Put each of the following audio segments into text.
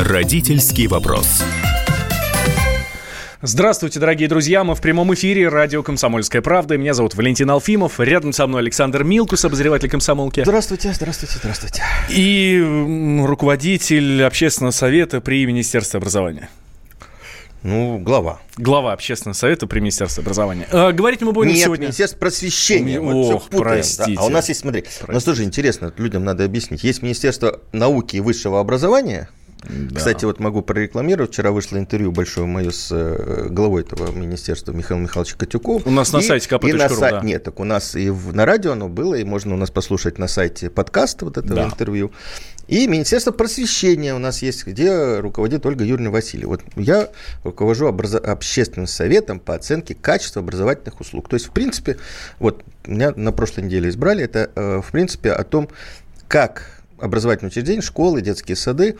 Родительский вопрос. Здравствуйте, дорогие друзья. Мы в прямом эфире. Радио «Комсомольская правда». Меня зовут Валентин Алфимов. Рядом со мной Александр Милкус, обозреватель «Комсомолки». Здравствуйте. И руководитель общественного совета при Министерстве образования. Глава общественного совета при Министерстве образования. Говорить мы будем сегодня... Министерство просвещения. Простите. Да? А у нас есть, смотри, у нас тоже интересно, людям надо объяснить. Есть Министерство науки и высшего образования. Да. Кстати, могу прорекламировать. Вчера вышло интервью большое мое с главой этого министерства Михаилом Михайловичем Котюковым. У нас на сайте kp.ru, да. Нет, так у нас и на радио оно было, и можно у нас послушать на сайте подкаст этого интервью. И Министерство просвещения у нас есть, где руководит Ольга Юрьевна Васильева. Я руковожу общественным советом по оценке качества образовательных услуг. То есть, в принципе, меня на прошлой неделе избрали, это, в принципе, о том, как образовательные учреждения, школы, детские сады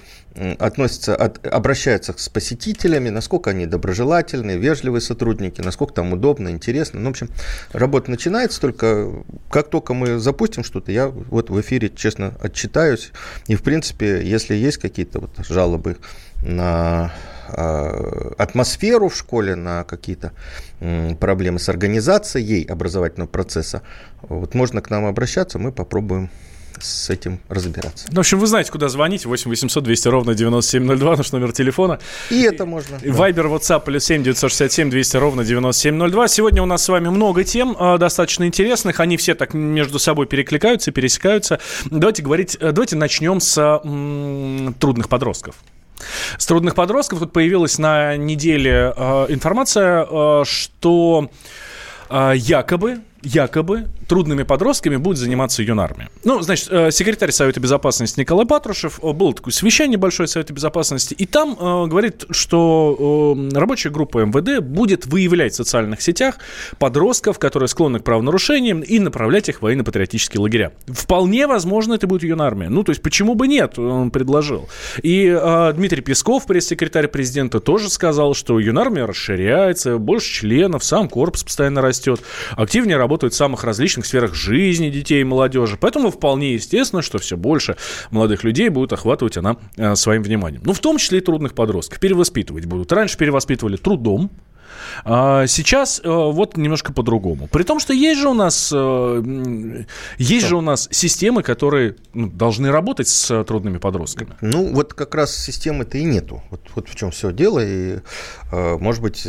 обращаются с посетителями, насколько они доброжелательные, вежливые сотрудники, насколько там удобно, интересно. В общем, работа начинается, только как только мы запустим что-то, я в эфире, честно, отчитаюсь. И, в принципе, если есть какие-то жалобы на атмосферу в школе, на какие-то проблемы с организацией образовательного процесса, можно к нам обращаться, мы попробуем с этим разбираться. В общем, вы знаете, куда звонить. 8 800 200 ровно 9702, наш номер телефона. И это можно. Вайбер, WhatsApp, +7 967 200 ровно 9702. Сегодня у нас с вами много тем достаточно интересных. Они все так между собой перекликаются, пересекаются. Давайте начнем с трудных подростков. С трудных подростков тут появилась на неделе информация, что якобы трудными подростками будет заниматься юнармия. Секретарь Совета Безопасности Николай Патрушев, было такое совещание большое Совета Безопасности, и там говорит, что рабочая группа МВД будет выявлять в социальных сетях подростков, которые склонны к правонарушениям, и направлять их в военно-патриотические лагеря. Вполне возможно, это будет юнармия. То есть, почему бы нет, он предложил. И Дмитрий Песков, пресс-секретарь президента, тоже сказал, что юнармия расширяется, больше членов, сам корпус постоянно растет, активнее работают в самых различных сферах жизни детей и молодежи. Поэтому вполне естественно, что все больше молодых людей будут охватывать она своим вниманием. В том числе и трудных подростков. Перевоспитывать будут. Раньше перевоспитывали трудом, а сейчас немножко по-другому. При том, что есть же у нас системы, которые должны работать с трудными подростками. Как раз системы-то и нету. В чем все дело. И, может быть...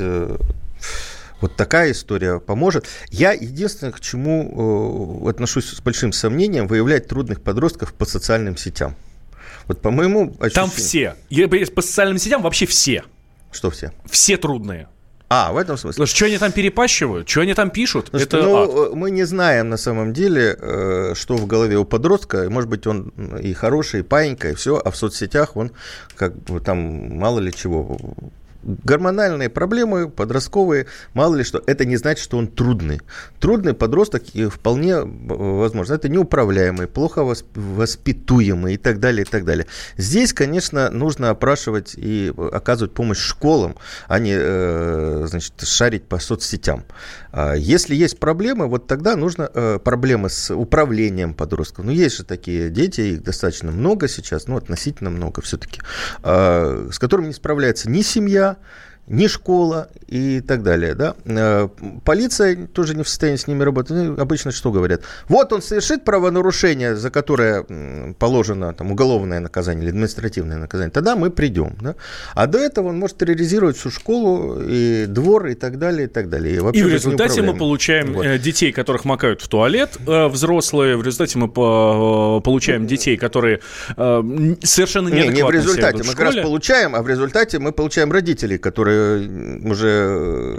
такая история поможет. Я единственное, к чему отношусь с большим сомнением, выявлять трудных подростков по социальным сетям. По моему ощущению... Там все. По социальным сетям вообще все. Что все? Все трудные. В этом смысле. Что они там перепащивают, что они там пишут, это ад. Мы не знаем на самом деле, что в голове у подростка. Может быть, он и хороший, и паинька, и все, а в соцсетях он там мало ли чего... Гормональные проблемы, подростковые, мало ли что, это не значит, что он трудный. Трудный подросток вполне возможно. Это неуправляемый, плохо воспитуемый и так далее, и так далее. Здесь, конечно, нужно опрашивать и оказывать помощь школам, а не шарить по соцсетям. Если есть проблемы, тогда нужно проблемы с управлением подростков. Есть же такие дети, их достаточно много сейчас, относительно много все-таки, с которыми не справляется ни семья, ни школа и так далее. Да? Полиция тоже не в состоянии с ними работать. Обычно что говорят? Он совершит правонарушение, за которое положено уголовное наказание или административное наказание, тогда мы придем. Да? А до этого он может терроризировать всю школу, и двор, и так далее, и так далее. И в результате мы получаем детей, которых макают в туалет, взрослые. В результате мы получаем детей, которые совершенно неадекватно не в результате. Мы как раз получаем, а в результате мы получаем родителей, которые уже,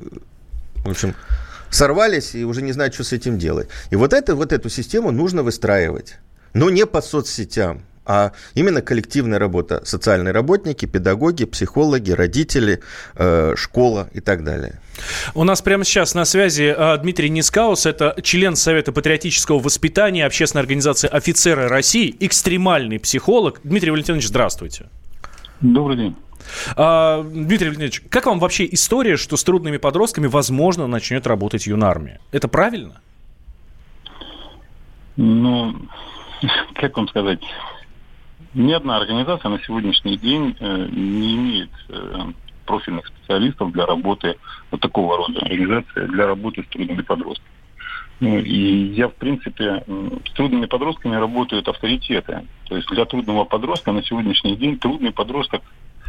в общем, сорвались и уже не знают, что с этим делать. И эту систему нужно выстраивать. Но не по соцсетям, а именно коллективная работа. Социальные работники, педагоги, психологи, родители, школа и так далее. У нас прямо сейчас на связи Дмитрий Нискаус, это член Совета патриотического воспитания общественной организации «Офицеры России», экстремальный психолог. Дмитрий Валентинович, здравствуйте. Добрый день. Дмитрий Валентинович, как вам вообще история, что с трудными подростками, возможно, начнет работать юнармия? Это правильно? Как вам сказать? Ни одна организация на сегодняшний день не имеет профильных специалистов для работы вот такого рода организации, для работы с трудными подростками. И я, в принципе, с трудными подростками работают авторитеты. То есть для трудного подростка на сегодняшний день трудный подросток,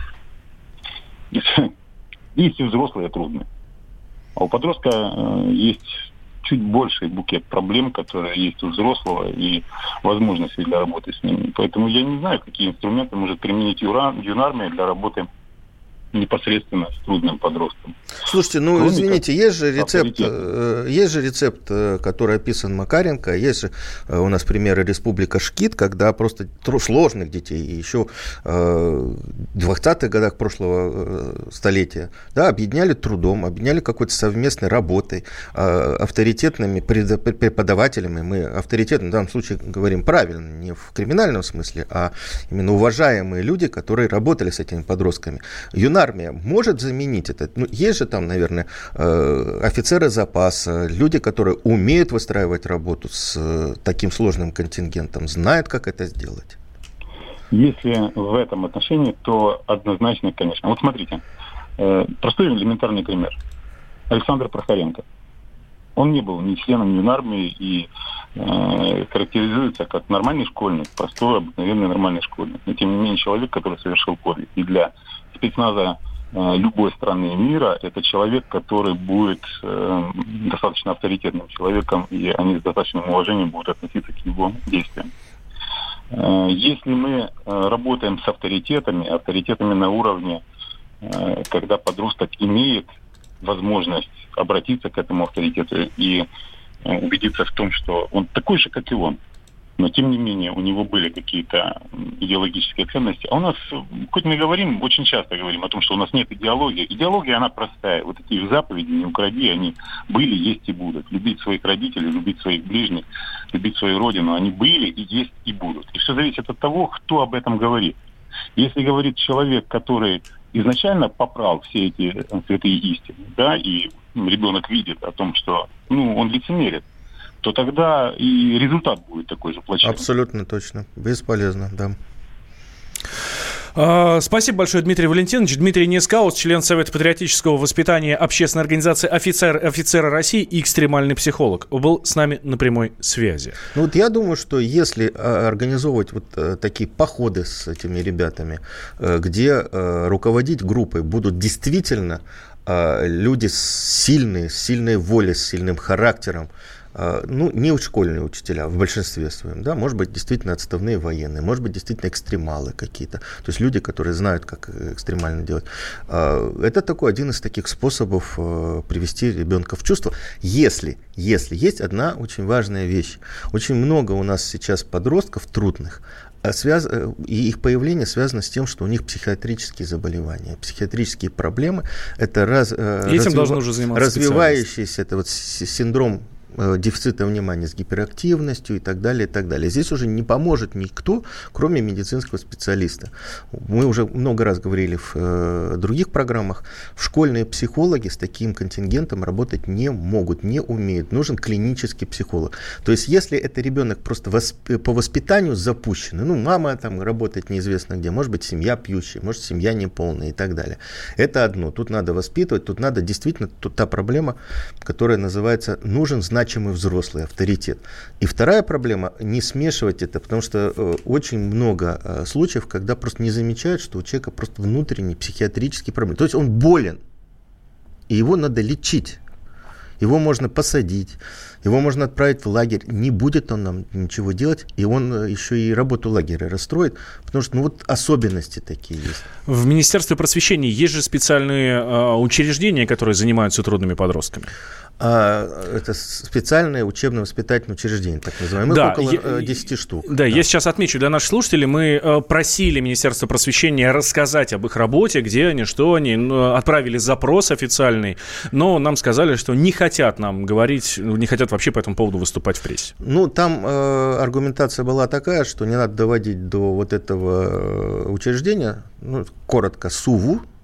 если взрослые трудные. А у подростка есть чуть больший букет проблем, которые есть у взрослого, и возможности для работы с ними. Поэтому я не знаю, какие инструменты может применить юнармия для работы непосредственно с трудным подростком. Слушайте, извините, есть же рецепт, который описан Макаренко, есть же у нас примеры Республика Шкит, когда просто сложных детей, еще в 20-х годах прошлого столетия, да, объединяли трудом, объединяли какой-то совместной работой, авторитетными преподавателями. Мы авторитетно в данном случае говорим правильно, не в криминальном смысле, а именно уважаемые люди, которые работали с этими подростками. Юнармия может заменить это? Есть же там, наверное, офицеры запаса, люди, которые умеют выстраивать работу с таким сложным контингентом, знают, как это сделать. Если в этом отношении, то однозначно, конечно. Вот смотрите, простой элементарный пример. Александр Прохоренко. Он не был ни членом юнармии и характеризуется как нормальный школьник, простой, обыкновенный нормальный школьник. Но тем не менее человек, который совершил подвиг. И для спецназа любой страны мира это человек, который будет достаточно авторитетным человеком, и они с достаточным уважением будут относиться к его действиям. Если мы работаем с авторитетами на уровне, когда подросток имеет возможность обратиться к этому авторитету и убедиться в том, что он такой же, как и он, но тем не менее у него были какие-то идеологические ценности. А у нас, хоть мы говорим, очень часто говорим о том, что у нас нет идеологии. Идеология, она простая. Вот эти заповеди «не укради», они были, есть и будут. Любить своих родителей, любить своих ближних, любить свою родину. Они были, и есть, и будут. И все зависит от того, кто об этом говорит. Если говорит человек, который изначально попрал все эти святые истины, да, и ребенок видит о том, что он лицемерит, то тогда и результат будет такой же плачевный. Абсолютно точно. Бесполезно, да. Спасибо большое, Дмитрий Валентинович. Дмитрий Нескаус, член Совета патриотического воспитания общественной организации «Офицеры России» и экстремальный психолог. Был с нами на прямой связи. Я думаю, что если организовывать такие походы с этими ребятами, где руководить группой будут действительно люди с сильной волей, с сильным характером, не школьные учителя в большинстве своем, да, может быть, действительно отставные военные, может быть, действительно экстремалы какие-то, то есть люди, которые знают, как экстремально делать. Это один из таких способов привести ребенка в чувство, если есть одна очень важная вещь. Очень много у нас сейчас подростков трудных, и их появление связано с тем, что у них психиатрические заболевания, психиатрические проблемы. Это развивающийся синдром дефицита внимания с гиперактивностью и так далее, и так далее. Здесь уже не поможет никто, кроме медицинского специалиста. Мы уже много раз говорили в других программах, школьные психологи с таким контингентом работать не могут, не умеют. Нужен клинический психолог. То есть, если это ребенок просто по воспитанию запущенный, мама там работает неизвестно где, может быть, семья пьющая, может, семья неполная и так далее. Это одно. Тут надо воспитывать, тут надо действительно, та проблема, которая называется «нужен значимый взрослый авторитет». И вторая проблема – не смешивать это, потому что очень много случаев, когда просто не замечают, что у человека просто внутренние психиатрические проблемы. То есть он болен, и его надо лечить. Его можно посадить, его можно отправить в лагерь. Не будет он нам ничего делать, и он еще и работу лагеря расстроит, потому что особенности такие есть. В Министерстве просвещения есть же специальные учреждения, которые занимаются трудными подростками. Это специальное учебно-воспитательное учреждение, так называемое, да, около 10 штук. Да, я сейчас отмечу для наших слушателей, мы просили Министерство просвещения рассказать об их работе, где они, что они, отправили запрос официальный, но нам сказали, что не хотят нам говорить, не хотят вообще по этому поводу выступать в прессе. Там аргументация была такая, что не надо доводить до этого учреждения, коротко, СУВУ,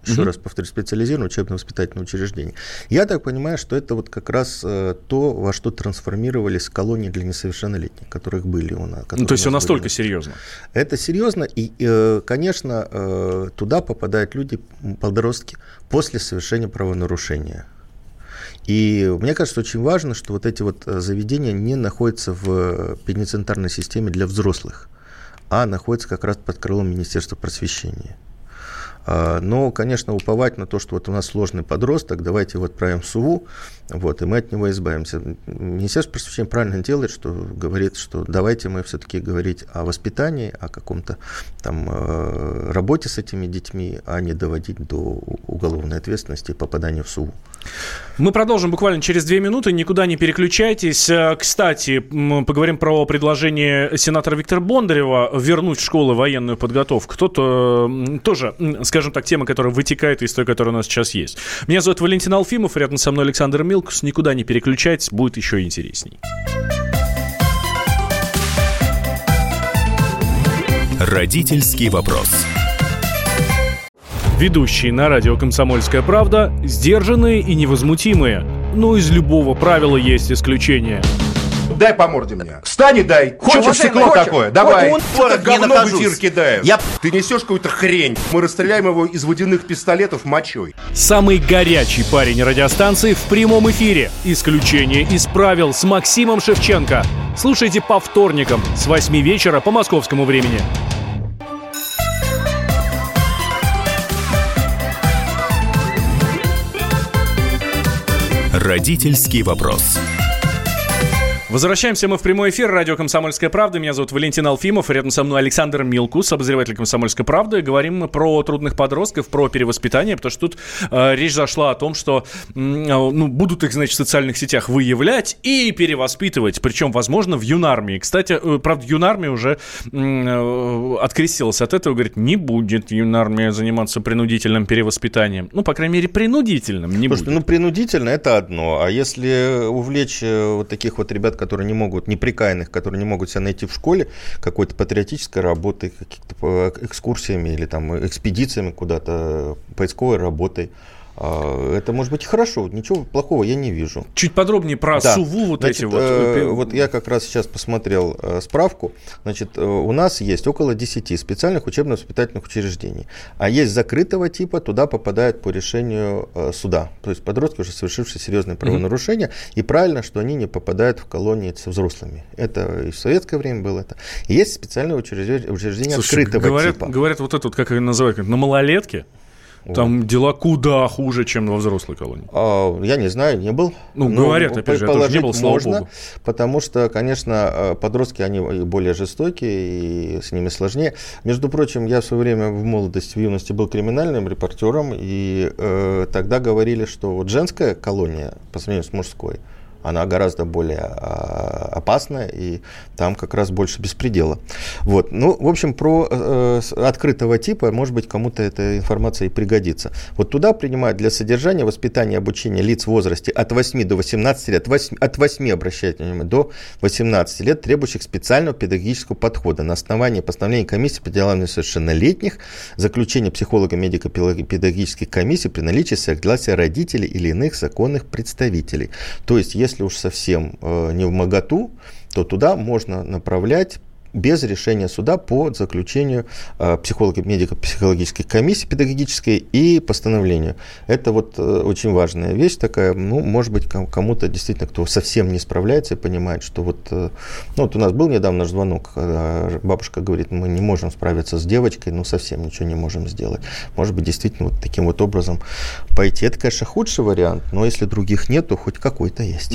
еще раз повторю, специализированное учебно-воспитательное учреждение. Я так понимаю, что это вот как раз то, во что трансформировались колонии для несовершеннолетних, которых были у нас. То есть все настолько серьезно? Это серьезно, и, конечно, туда попадают люди, подростки, после совершения правонарушения. И мне кажется, очень важно, что вот эти вот заведения не находятся в пенитенциарной системе для взрослых, а находятся как раз под крылом Министерства просвещения. Но, конечно, уповать на то, что вот у нас сложный подросток, давайте его отправим в СУВУ, вот, и мы от него избавимся. Министерство просвещения правильно делает, что говорит, что давайте мы все-таки говорить о воспитании, о каком-то там работе с этими детьми, а не доводить до уголовной ответственности и попадания в СУВУ. Мы продолжим буквально через 2 минуты, никуда не переключайтесь. Кстати, мы поговорим про предложение сенатора Виктора Бондарева вернуть в школы военную подготовку. Кто-то тоже, скажем так, тема, которая вытекает из той, которая у нас сейчас есть. Меня зовут Валентин Алфимов, рядом со мной Александр Милкус. Никуда не переключайтесь, будет еще интересней. Родительский вопрос. Ведущие на радио «Комсомольская правда» сдержанные и невозмутимые. Но из любого правила есть исключение. Дай по морде мне. Встань и дай. Хочешь стекло такое? Давай. Что-то говно в эфир кидаешь. Ты несешь какую-то хрень. Мы расстреляем его из водяных пистолетов мочой. Самый горячий парень радиостанции в прямом эфире. Исключение из правил с Максимом Шевченко. Слушайте по вторникам с 8 вечера по московскому времени. Родительский вопрос. Возвращаемся мы в прямой эфир. Радио «Комсомольская правда». Меня зовут Валентин Алфимов. Рядом со мной Александр Милкус, обозреватель «Комсомольской правды». Говорим мы про трудных подростков, про перевоспитание, потому что тут речь зашла о том, что будут их, значит, в социальных сетях выявлять и перевоспитывать. Причем, возможно, в юнармии. Кстати, правда, юнармия уже открестилась от этого. Говорит, не будет юнармия заниматься принудительным перевоспитанием. Ну, по крайней мере, принудительным не будет. Слушайте, принудительно – это одно. А если увлечь вот таких вот ребят, которые не могут, неприкаянных, которые не могут себя найти в школе, какой-то патриотической работой, какими-то экскурсиями или там экспедициями куда-то, поисковой работой, это может быть хорошо, ничего плохого я не вижу. Чуть подробнее про СУВУ Вот я как раз сейчас посмотрел справку. Значит, у нас есть около 10 специальных учебно-воспитательных учреждений, а есть закрытого типа, туда попадают по решению суда. То есть подростки, уже совершившие серьезные правонарушения, и правильно, что они не попадают в колонии со взрослыми. Это и в советское время было это. И есть специальное учреждение открытого типа. Говорят, вот это вот, как ее называют, на малолетке. Там дела куда хуже, чем во взрослой колонии. Я не знаю, не был. Говорят, опять же, я тоже не был, слава богу. Потому что, конечно, подростки, они более жестокие, и с ними сложнее. Между прочим, я в свое время в молодости, в юности был криминальным репортером, и тогда говорили, что вот женская колония, по сравнению с мужской, она гораздо более опасная, и там как раз больше беспредела. Вот. Ну, в общем, про открытого типа, может быть, кому-то эта информация и пригодится. Вот туда принимают для содержания, воспитания и обучения лиц в возрасте от 8 до 18 лет, от 8, обращайте внимание, до 18 лет, требующих специального педагогического подхода на основании постановления комиссии по делам несовершеннолетних, заключения психолого-медико-педагогических комиссий при наличии согласия родителей или иных законных представителей. То есть, если уж совсем не вмоготу, то туда можно направлять без решения суда по заключению психолого-медико-психологических комиссий педагогической и постановлению. Это вот очень важная вещь такая. Ну, может быть, кому-то действительно, кто совсем не справляется и понимает, что вот у нас был недавно звонок, бабушка говорит, мы не можем справиться с девочкой, совсем ничего не можем сделать. Может быть, действительно, вот таким вот образом пойти. Это, конечно, худший вариант, но если других нет, то хоть какой-то есть.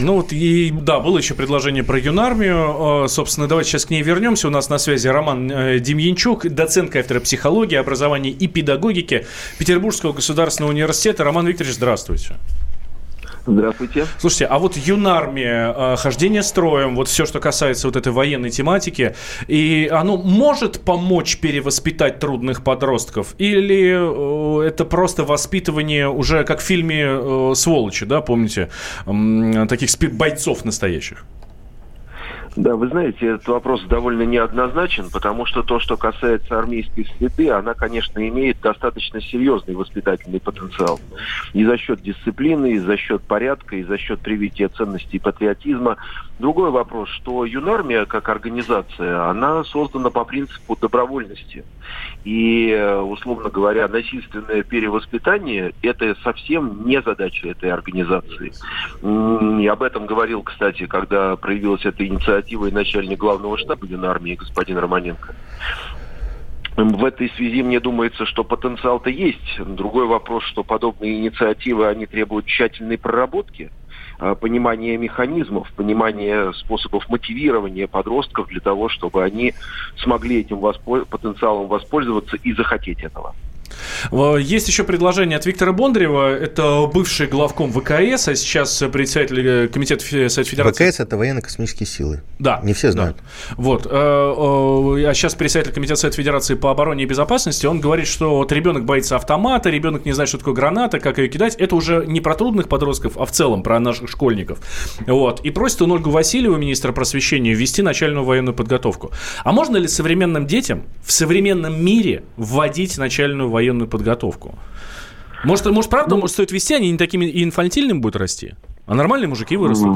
Было еще предложение про юнармию. Собственно, давайте сейчас к ней вернемся. У нас на связи Роман Демьянчук, доцент кафедры психологии, образования и педагогики Петербургского государственного университета. Роман Викторович, здравствуйте. Здравствуйте. Слушайте, а вот юнармия, хождение строем, вот все, что касается вот этой военной тематики, и оно может помочь перевоспитать трудных подростков? Или это просто воспитывание уже как в фильме «Сволочи», да, помните, таких бойцов настоящих? Да, вы знаете, этот вопрос довольно неоднозначен, потому что то, что касается армейской среды, она, конечно, имеет достаточно серьезный воспитательный потенциал. И за счет дисциплины, и за счет порядка, и за счет привития ценностей патриотизма. Другой вопрос, что юнармия, как организация, она создана по принципу добровольности. И, условно говоря, насильственное перевоспитание – это совсем не задача этой организации. И об этом говорил, кстати, когда проявилась эта инициатива и начальник главного штаба юнармии господин Романенко. В этой связи мне думается, что потенциал-то есть. Другой вопрос, что подобные инициативы, они требуют тщательной проработки, понимания механизмов, понимания способов мотивирования подростков для того, чтобы они смогли этим потенциалом воспользоваться и захотеть этого. Есть еще предложение от Виктора Бондарева. Это бывший главком ВКС, а сейчас председатель комитета Совета Федерации. ВКС – это военно-космические силы. Да. Не все знают. Да. Вот. А сейчас председатель комитета Совета Федерации по обороне и безопасности. Он говорит, что вот ребенок боится автомата, ребенок не знает, что такое граната, как ее кидать. Это уже не про трудных подростков, а в целом про наших школьников. Вот. И просит он Ольгу Васильеву, министра просвещения, ввести начальную военную подготовку. А можно ли современным детям в современном мире вводить начальную военную подготовку? Может, правда, может, стоит вести, они не такими инфантильными будут расти? А нормальные мужики вырастут?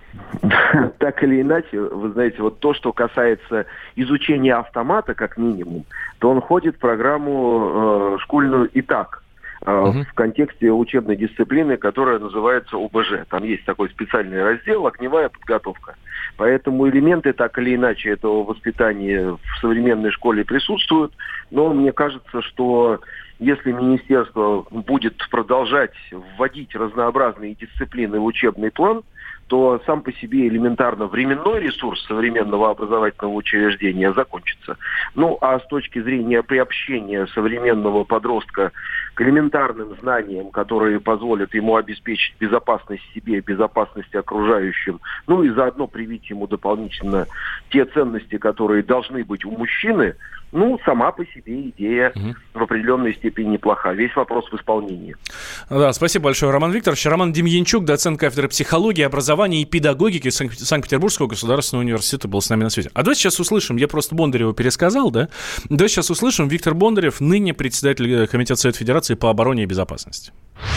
Так или иначе, вы знаете, вот то, что касается изучения автомата, как минимум, то он входит в программу школьную и так. В контексте учебной дисциплины, которая называется ОБЖ. Там есть такой специальный раздел «Огневая подготовка». Поэтому элементы, так или иначе, этого воспитания в современной школе присутствуют. Но мне кажется, что если министерство будет продолжать вводить разнообразные дисциплины в учебный план, то сам по себе элементарно временной ресурс современного образовательного учреждения закончится. Ну, а с точки зрения приобщения современного подростка к элементарным знаниям, которые позволят ему обеспечить безопасность себе, безопасность окружающим, ну и заодно привить ему дополнительно те ценности, которые должны быть у мужчины, ну, сама по себе идея в определенной степени неплоха. Весь вопрос в исполнении. Да, спасибо большое, Роман Викторович. Роман Демьянчук, доцент кафедры психологии, образования и педагогики Санкт-Петербургского государственного университета, был с нами на связи. А давайте сейчас услышим, я просто Бондарева пересказал, да? Давайте сейчас услышим Виктор Бондарев, ныне председатель комитета Совета Федерации по обороне и безопасности.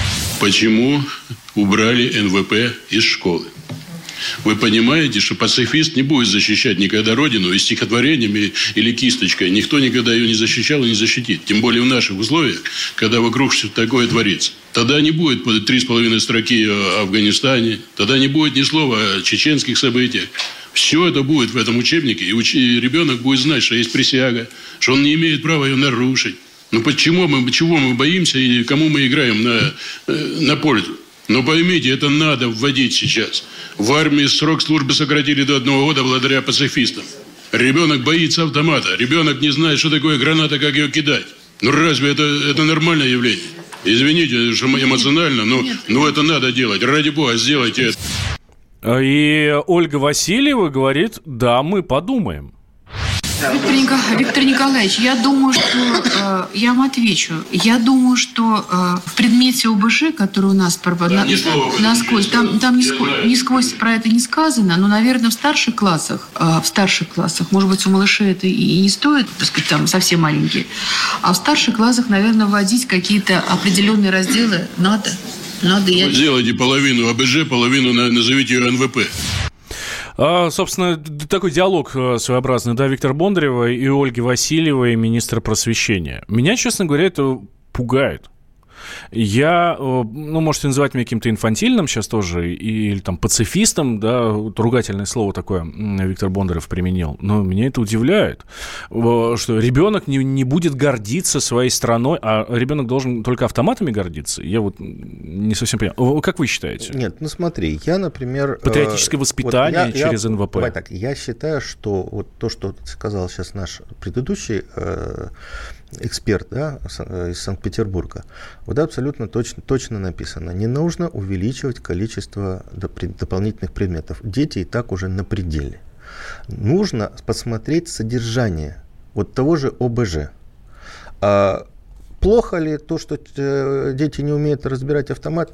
Почему убрали НВП из школы? Вы понимаете, что пацифист не будет защищать никогда Родину и стихотворениями или кисточкой. Никто никогда ее не защищал и не защитит. Тем более в наших условиях, когда вокруг что-то такое творится. Тогда не будет 3,5 строки о Афганистане. Тогда не будет ни слова о чеченских событиях. Все это будет в этом учебнике. И ребенок будет знать, что есть присяга, что он не имеет права ее нарушить. Но чего мы боимся и кому мы играем на пользу? Но поймите, это надо вводить сейчас. В армии срок службы сократили до 1 года благодаря пацифистам. Ребенок боится автомата. Ребенок не знает, что такое граната, как ее кидать. Ну разве это нормальное явление? Извините, что эмоционально, но это надо делать. Ради бога, сделайте это. И Ольга Васильева говорит, да, мы подумаем. Виктор Николаевич, я думаю, что я вам отвечу. Я думаю, что в предмете ОБЖ, который у нас насквозь, там нисквозь про это не сказано, но, наверное, в старших классах, может быть, у малышей это и не стоит, так сказать, там совсем маленькие, а в старших классах, наверное, вводить какие-то определенные разделы надо. Сделайте половину ОБЖ, половину назовите ее НВП. Собственно, такой диалог своеобразный, да, Виктора Бондарева и Ольги Васильевой, министра просвещения. Меня, честно говоря, это пугает. Я, можете называть меня каким-то инфантильным сейчас тоже, или там пацифистом, да, ругательное слово такое Виктор Бондарев применил, но меня это удивляет, что ребенок не будет гордиться своей страной, а ребенок должен только автоматами гордиться. Я вот не совсем понимаю. Как вы считаете? Нет, например, я, например... Патриотическое воспитание через НВП. Давай так, я считаю, что вот то, что сказал сейчас наш предыдущий эксперт, да, из Санкт-Петербурга, вот абсолютно точно написано. Не нужно увеличивать количество дополнительных предметов. Дети и так уже на пределе. Нужно посмотреть содержание вот того же ОБЖ. Плохо ли то, что дети не умеют разбирать автомат?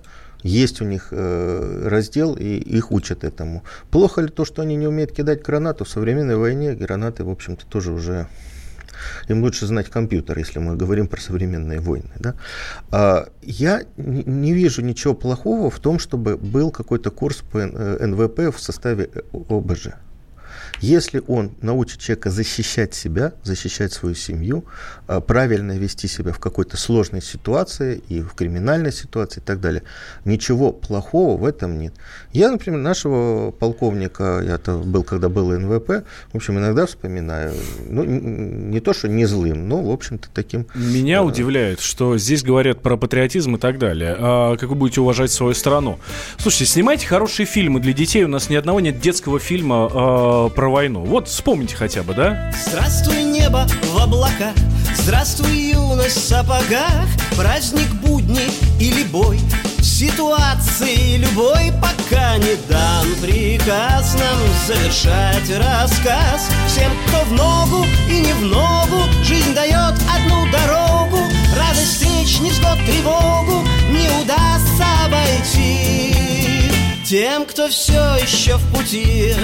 Есть у них раздел, и их учат этому. Плохо ли то, что они не умеют кидать гранату? В современной войне гранаты, в общем-то, тоже уже... Им лучше знать компьютер, если мы говорим про современные войны. Да? Я не вижу ничего плохого в том, чтобы был какой-то курс по НВП в составе ОБЖ. Если он научит человека защищать себя, защищать свою семью, правильно вести себя в какой-то сложной ситуации и в криминальной ситуации и так далее, ничего плохого в этом нет. Я, например, нашего полковника, я-то был, когда был НВП, в общем, иногда вспоминаю, ну, не то, что не злым, но, в общем-то, таким... Меня удивляет, что здесь говорят про патриотизм и так далее. А как вы будете уважать свою страну? Слушайте, снимайте хорошие фильмы для детей. У нас ни одного нет детского фильма про войну. Вот вспомните хотя бы, да? Здравствуй, небо в облаках, здравствуй, юность в сапогах, праздник будни или бой, в ситуации любой, пока не дан приказ нам завершать рассказ. Всем, кто в ногу и не в ногу, жизнь дает одну дорогу, радость встреч, невзгод, тревогу не удастся обойти. Тем, кто все еще в пути,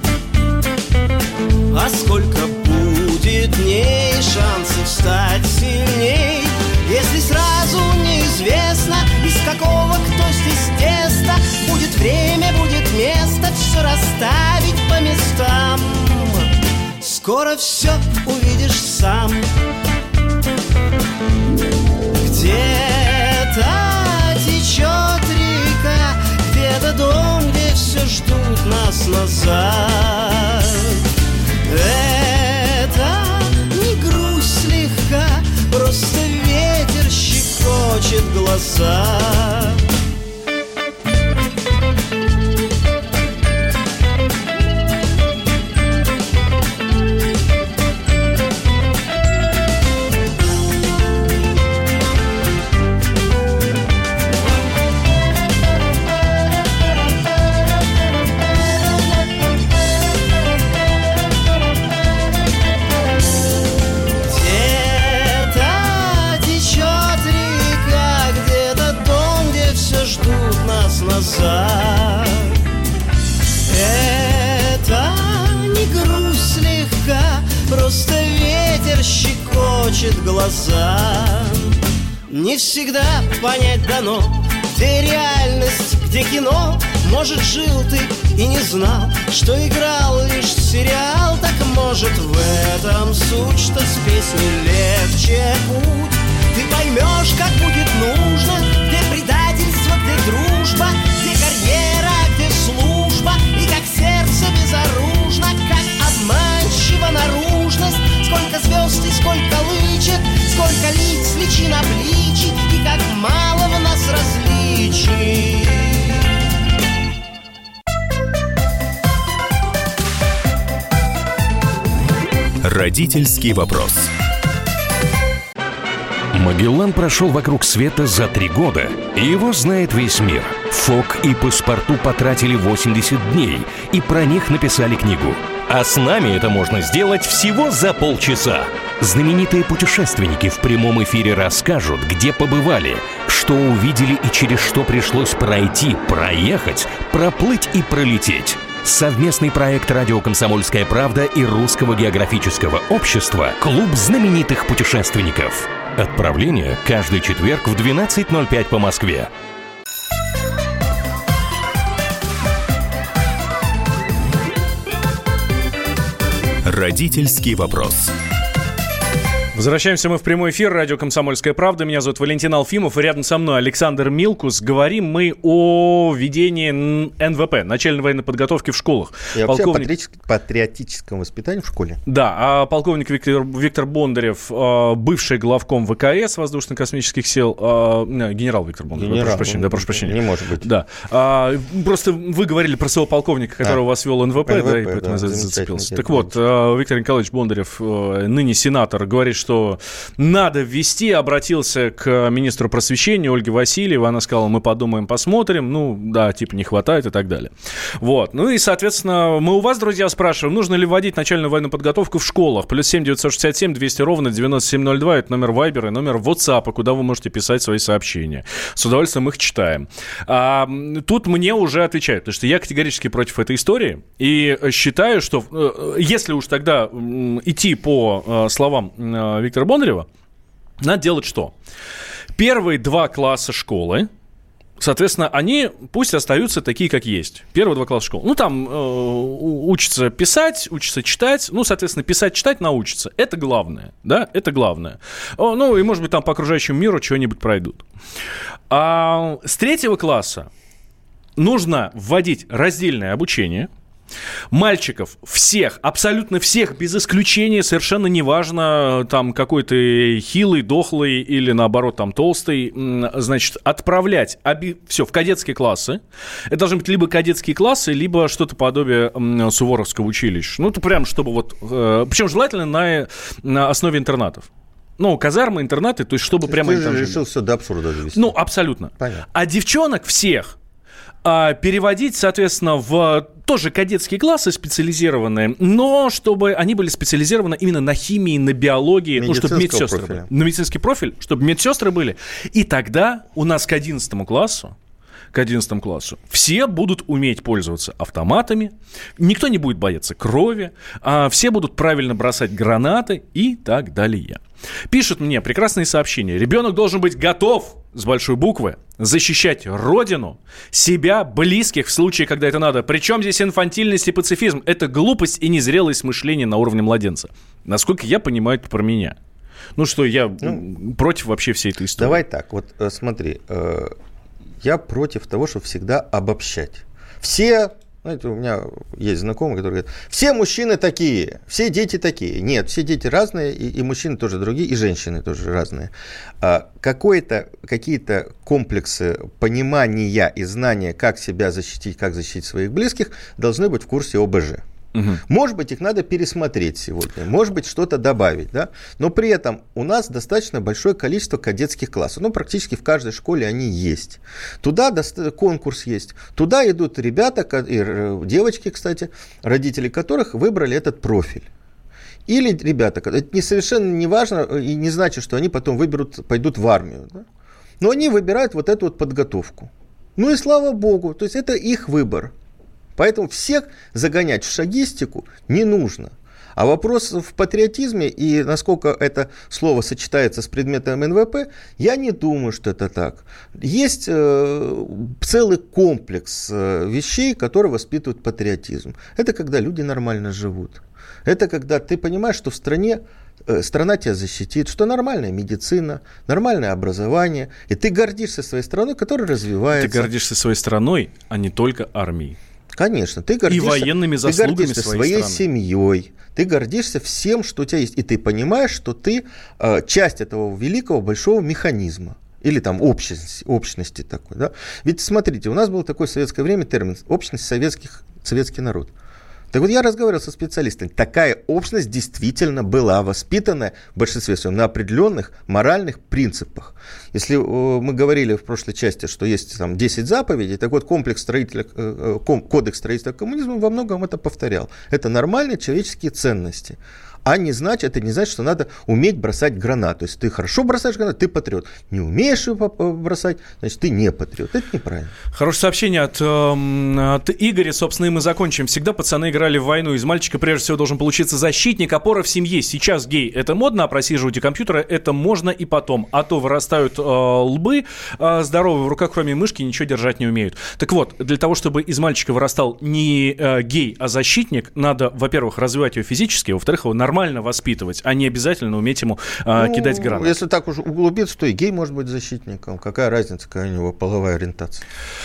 а сколько будет дней, шансов стать сильней, если сразу неизвестно, из какого кто здесь теста. Будет время, будет место, все расставить по местам. Скоро все увидишь сам. Где-то течет река, где-то дом, где все ждут нас назад. Это не грусть слегка, просто ветер щекочет глаза. Назад. Это не грусть слегка, просто ветер щекочет глаза. Не всегда понять дано, где реальность, где кино. Может, жил ты и не знал, что играл лишь сериал. Так может в этом суть, что с песней легче путь. Ты поймешь, как будет нужно, где предательство, где дружба, где карьера, где служба, и как сердце безоружно, как обманчива наружность. Сколько звезд и сколько лычек, сколько лиц, личин обличий, и как мало в нас различий. Родительский вопрос. Магеллан прошел вокруг света за 3 года, и его знает весь мир. Фок и Паспарту потратили 80 дней, и про них написали книгу. А с нами это можно сделать всего за полчаса. Знаменитые путешественники в прямом эфире расскажут, где побывали, что увидели и через что пришлось пройти, проехать, проплыть и пролететь. Совместный проект «Радио Комсомольская правда» и Русского географического общества «Клуб знаменитых путешественников». Отправление каждый четверг в 12:05 по Москве. Родительский вопрос. Возвращаемся мы в прямой эфир. Радио «Комсомольская правда». Меня зовут Валентин Алфимов. И рядом со мной Александр Милкус. Говорим мы о ведении НВП, начальной военной подготовки в школах. И вообще патриотическом воспитании в школе. Да, а полковник Виктор Бондарев, бывший главком ВКС Воздушно-космических сил, генерал Виктор Бондарев, прошу прощения. Не может быть. Да. Просто вы говорили про своего полковника, который у вас вел НВП, да, и поэтому я зацепился. Так вот, Виктор Николаевич Бондарев, ныне сенатор, говорит, что что надо ввести, обратился к министру просвещения Ольге Васильевой, она сказала, мы подумаем, посмотрим, ну, да, типа не хватает и так далее. Вот, ну и, соответственно, мы у вас, друзья, спрашиваем, нужно ли вводить начальную военную подготовку в школах? Плюс 7 967 200 ровно 9702, это номер Viber и номер WhatsApp, куда вы можете писать свои сообщения. С удовольствием их читаем. Тут мне уже отвечают, потому что я категорически против этой истории и считаю, что если уж тогда идти по словам Виктора Бондарева, надо делать что? Первые 2 класса школы, соответственно, они пусть остаются такие, как есть. Первые 2 класса школы. Ну, там учатся писать, учатся читать. Ну, соответственно, писать, читать научатся. Это главное, да, это главное. Ну, и, может быть, там по окружающему миру что-нибудь пройдут. А с 3 класса нужно вводить раздельное обучение. Мальчиков всех, абсолютно всех, без исключения, совершенно неважно, там какой ты хилый, дохлый или, наоборот, там толстый, значит, отправлять все в кадетские классы. Это должны быть либо кадетские классы, либо что-то подобие Суворовского училища. Ну, это прям, чтобы вот... Причем желательно на основе интернатов. Ну, казармы, интернаты, то есть чтобы прямо... Ты же решил все до абсурда довести. Ну, абсолютно. Понятно. А девчонок всех переводить, соответственно, в тоже кадетские классы специализированные, но чтобы они были специализированы именно на химии, на биологии, ну, чтобы медсестры были. На медицинский профиль, чтобы медсестры были. И тогда у нас к 11 классу все будут уметь пользоваться автоматами, никто не будет бояться крови, все будут правильно бросать гранаты и так далее. Пишут мне прекрасные сообщения. Ребенок должен быть готов, с большой буквы, защищать родину, себя, близких в случае, когда это надо. Причем здесь инфантильность и пацифизм? Это глупость и незрелость мышления на уровне младенца. Насколько я понимаю, это про меня. Ну что, я против вообще всей этой истории. Давай так, вот смотри, я против того, чтобы всегда обобщать. Все, знаете, у меня есть знакомые, которые говорят, все мужчины такие, все дети такие. Нет, все дети разные, и мужчины тоже другие, и женщины тоже разные. Какие-то комплексы понимания и знания, как себя защитить, как защитить своих близких, должны быть в курсе ОБЖ. Угу. Может быть, их надо пересмотреть сегодня, может быть, что-то добавить, да? Но при этом у нас достаточно большое количество кадетских классов, ну, практически в каждой школе они есть. Туда конкурс есть, туда идут ребята, и девочки, кстати, родители которых выбрали этот профиль. Или ребята, это совершенно не важно и не значит, что они потом пойдут в армию, да? Но они выбирают вот эту вот подготовку. Ну и слава богу, то есть это их выбор. Поэтому всех загонять в шагистику не нужно. А вопрос в патриотизме и насколько это слово сочетается с предметом НВП, я не думаю, что это так. Есть целый комплекс вещей, которые воспитывают патриотизм. Это когда люди нормально живут. Это когда ты понимаешь, что в стране страна тебя защитит, что нормальная медицина, нормальное образование, и ты гордишься своей страной, которая развивается. Ты гордишься своей страной, а не только армией. Конечно, ты гордишься, и военными заслугами своей семьей, ты гордишься всем, что у тебя есть, и ты понимаешь, что ты часть этого великого большого механизма. Или там общности такой. Да? Ведь смотрите, у нас был такой в советское время термин «общность советский народ». Так вот, я разговаривал со специалистами. Такая общность действительно была воспитана в большинстве своем на определенных моральных принципах. Если мы говорили в прошлой части, что есть там 10 заповедей, так вот кодекс строителя коммунизма во многом это повторял. Это нормальные человеческие ценности. Это не значит, что надо уметь бросать гранату. Если ты хорошо бросаешь гранату, ты патриот. Не умеешь ее бросать, значит, ты не патриот. Это неправильно. Хорошее сообщение от Игоря. Собственно, и мы закончим. Всегда пацаны играли в войну. Из мальчика прежде всего должен получиться защитник, опора в семье. Сейчас гей – это модно, а просиживать у компьютера – это можно и потом. А то вырастают лбы здоровые, в руках кроме мышки ничего держать не умеют. Так вот, для того, чтобы из мальчика вырастал не гей, а защитник, надо, во-первых, развивать его физически, во-вторых, его нормально воспитывать, а не обязательно уметь ему кидать гранаты. Если так уж углубиться, то и гей может быть защитником. Какая разница, какая у него половая ориентация?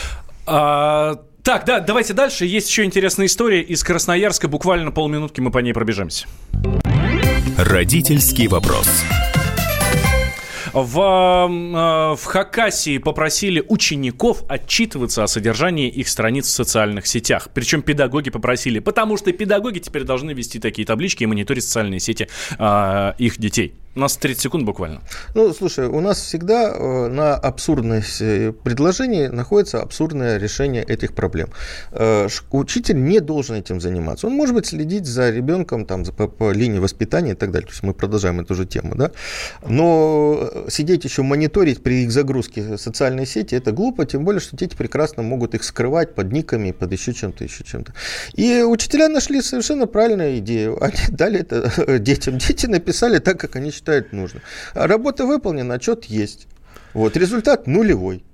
Так, да, давайте дальше. Есть еще интересная история из Красноярска. Буквально полминутки мы по ней пробежимся. Родительский вопрос. В Хакасии попросили учеников отчитываться о содержании их страниц в социальных сетях. Причем педагоги попросили, потому что педагоги теперь должны вести такие таблички и мониторить социальные сети их детей. У нас 30 секунд буквально. Ну, слушай, у нас всегда на абсурдность предложений находится абсурдное решение этих проблем. Учитель не должен этим заниматься. Он может быть следить за ребенком там, по линии воспитания и так далее. То есть мы продолжаем эту же тему, да? Но сидеть еще мониторить при их загрузке в социальные сети – это глупо, тем более, что дети прекрасно могут их скрывать под никами, под еще чем-то. И учителя нашли совершенно правильную идею. Они дали это детям. Дети написали так, как они считают нужно. Работа выполнена, отчет есть. Вот, результат нулевой.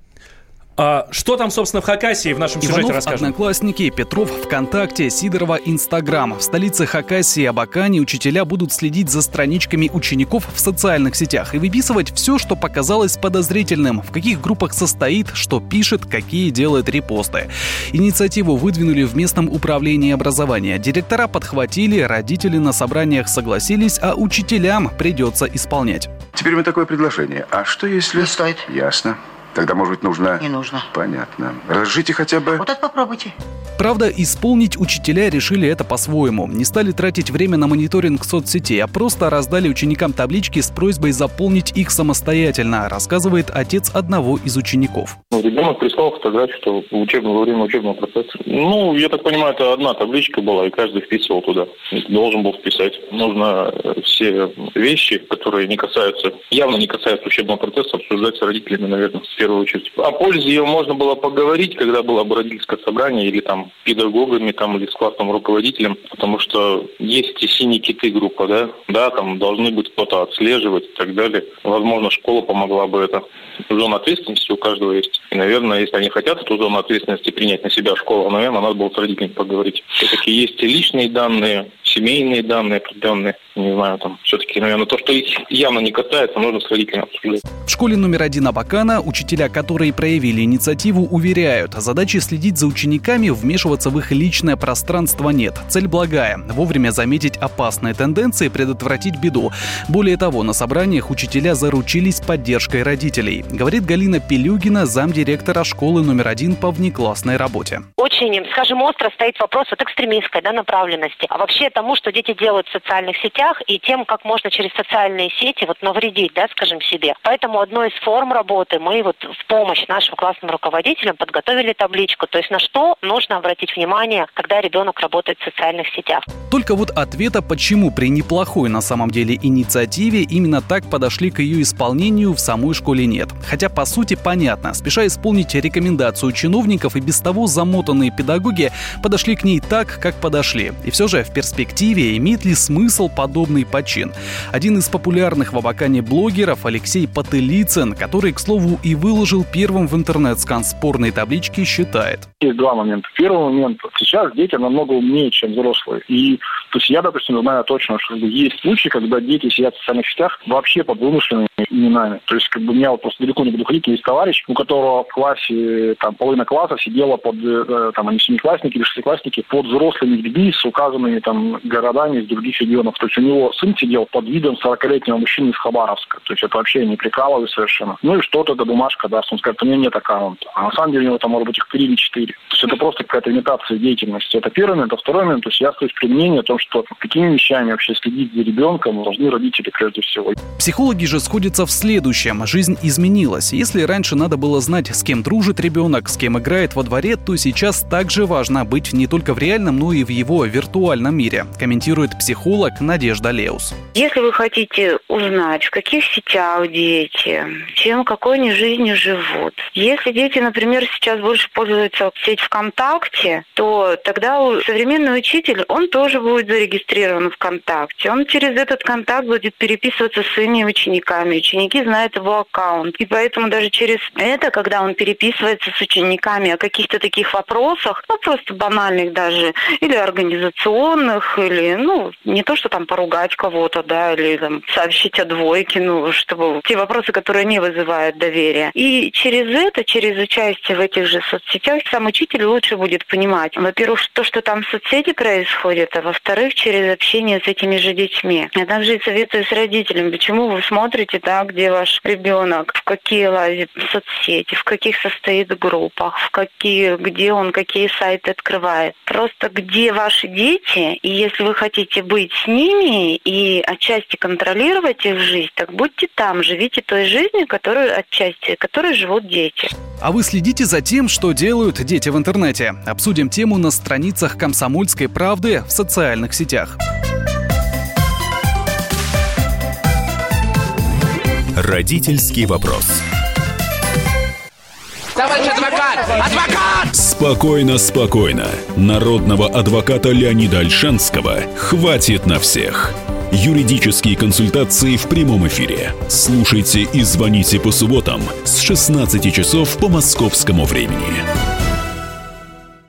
Что там, собственно, в Хакасии в нашем сюжете Иванов, расскажем? Одноклассники, Петров, ВКонтакте, Сидорова, Инстаграм. В столице Хакасии, Абакане, учителя будут следить за страничками учеников в социальных сетях и выписывать все, что показалось подозрительным, в каких группах состоит, что пишет, какие делает репосты. Инициативу выдвинули в местном управлении образования. Директора подхватили, родители на собраниях согласились, а учителям придется исполнять. Теперь у меня такое предложение. А что если... Не стоит. Ясно. Тогда, может быть, нужно... Не нужно. Понятно. Разрешите хотя бы... Вот это попробуйте. Правда, исполнить учителя решили это по-своему. Не стали тратить время на мониторинг соцсетей, а просто раздали ученикам таблички с просьбой заполнить их самостоятельно, рассказывает отец одного из учеников. Ребенок прислал фотографию, что во время учебного процесса. Я так понимаю, это одна табличка была, и каждый вписывал туда. Должен был вписать. Нужно все вещи, которые явно не касаются учебного процесса, обсуждать с родителями, наверное, в первую очередь. О пользе ее можно было поговорить, когда было бы родительское собрание, или там педагогами, там, или с классным руководителем, потому что есть и синие киты группа, да, там должны быть кто-то отслеживать и так далее. Возможно, школа помогла бы это. Зона ответственности у каждого есть. И, наверное, если они хотят эту зону ответственности принять на себя школа, наверное, надо было с родителями поговорить. Все-таки есть и личные данные, семейные данные определенные. Не знаю, там все-таки, наверное, то, что их явно не касается, нужно с родителями обсуждать. В школе номер 1 Абакана учителя, которые проявили инициативу, уверяют, задачи следить за учениками, вмешиваться в их личное пространство нет. Цель благая – вовремя заметить опасные тенденции, предотвратить беду. Более того, на собраниях учителя заручились поддержкой родителей, говорит Галина Пелюгина, замдиректора школы номер 1 по внеклассной работе. Очень, скажем, остро стоит вопрос экстремистской направленности, а вообще тому, что дети делают в социальных сетях, и тем, как можно через социальные сети навредить, скажем, себе. Поэтому одной из форм работы мы в помощь нашим классным руководителям подготовили табличку, то есть на что нужно обратить внимание, когда ребенок работает в социальных сетях. Только ответа, почему при неплохой на самом деле инициативе именно так подошли к ее исполнению, в самой школе нет. Хотя, по сути, понятно. Спеша исполнить рекомендацию чиновников, и без того замотанные педагоги подошли к ней так, как подошли. И все же в перспективе имеет ли смысл подобный почин? Один из популярных в Абакане блогеров, Алексей Потылицын, который, к слову, и выложил первым в интернет скан спорной таблички, считает. Есть два момента. Первый момент. Сейчас дети намного умнее, чем взрослые. И то есть я, допустим, знаю точно, что есть случаи, когда дети сидят в социальных сетях вообще под вымышленными именами. То есть у меня просто далеко не буду ходить, есть товарищ, у которого в классе половина класса сидела они семиклассники или шестиклассники, под взрослыми людьми с указанными городами из других регионов. То есть у него сын сидел под видом 40-летнего мужчины из Хабаровска. То есть это вообще не прикалываюсь совершенно. И что-то эта бумажка даст. Он скажет, у меня нет аккаунта. А на самом деле у него может быть их 3 или 4. То есть это просто какая-то имитация деятельности. Это первый момент. А второй момент, то есть я остаюсь при мнении о том, что какими вещами вообще следить за ребенком должны родители прежде всего. Психологи же сходятся в следующем. Жизнь изменилась. Если раньше надо было знать, с кем дружит ребенок, с кем играет во дворе, то сейчас также важно быть не только в реальном, но и в его виртуальном мире, комментирует психолог Надежда Леус. Если вы хотите узнать, в каких сетях дети, какой они жизнью живут. Если дети, например, сейчас больше пользуются сеть ВКонтакте, то тогда современный учитель, он тоже будет зарегистрирован ВКонтакте. Он через этот контакт будет переписываться с своими учениками. Ученики знают его аккаунт. И поэтому даже через это, когда он переписывается с учениками о каких-то таких вопросах, просто банальных даже, или организационных, или, не то, что поругать кого-то, или сообщить о двойке, чтобы те вопросы, которые не вызывают доверия. И через участие в этих же соцсетях сам учитель лучше будет понимать, во-первых, то, что там в соцсети происходит, а во-вторых, через общение с этими же детьми. Я также и советую с родителями, почему вы смотрите да, где ваш ребенок, в какие лазит соцсети, в каких состоит группах, где он какие сайты открывает. Просто где ваши дети, и если вы хотите быть с ними и отчасти контролировать их жизнь, так будьте там, живите той жизнью, которой живут дети. А вы следите за тем, что делают дети в интернете. Обсудим тему на страницах «Комсомольской правды» в социальных сетях. Родительский вопрос. Товарищ адвокат! Адвокат! Спокойно, спокойно. Народного адвоката Леонида Ольшанского хватит на всех. Юридические консультации в прямом эфире. Слушайте и звоните по субботам с 16 часов по московскому времени.